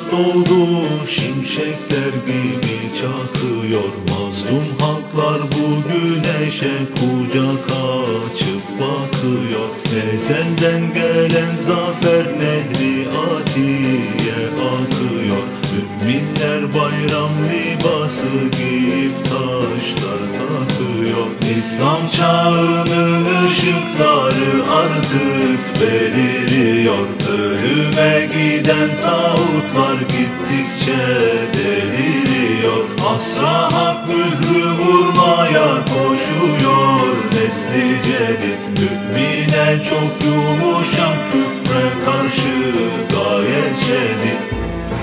doldu, şimşekler gibi çakıyor. Mazlum halklar bu güneşe kucak açıp bakıyor. Ezelden gelen zafer nehri Atiye akıyor. Müminler bayram libası giyip taşlar takıyor. İslam çağının ışıkları artık beliriyor. Ölüme giden tağutlar gittikçe deliriyor. Asra hak mührü vurmaya koşuyor nesli cedid. Mümine çok yumuşak, küfre karşı gayet şedid.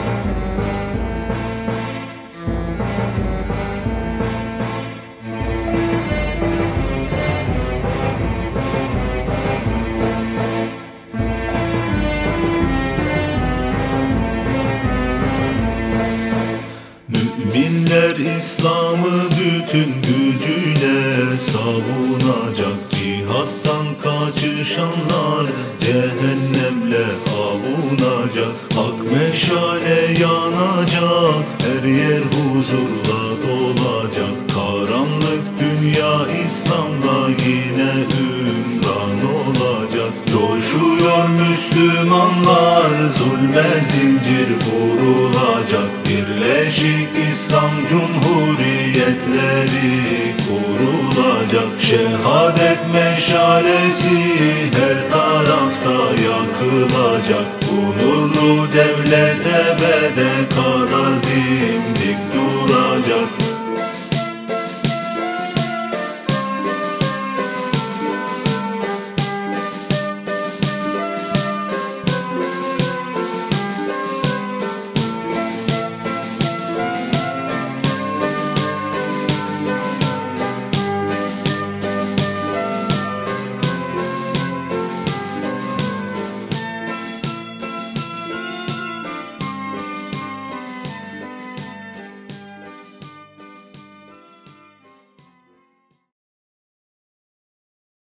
Müminler İslam'ı bütün gücüyle savunacak. Cihattan kaçışanlar cehennemle avunacak. Hak meşale yanacak, her yer huzurla dolacak. Karanlık dünya İslam'la yine ümran olacak. Coşuyor Müslümanlar, zulme zincir vurulacak. Birleşik İslam Cumhuriyetleri kurulacak. Şehadet meşalesi her tarafta yakılacak. Bu nurlu devlet ebede kadar